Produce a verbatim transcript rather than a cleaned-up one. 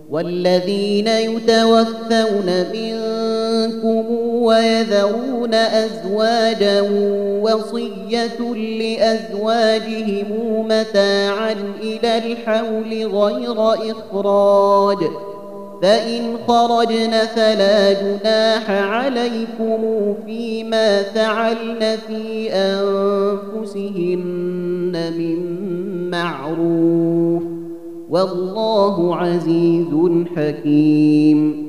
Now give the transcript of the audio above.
والذين يتوفون منكم ويذرون أزواجا وصية لأزواجهم متاعا إلى الحول غير إخراج، فإن خرجن فلا جناح عليكم فيما فعلن في أنفسهن من معروف، والله عزيز حكيم.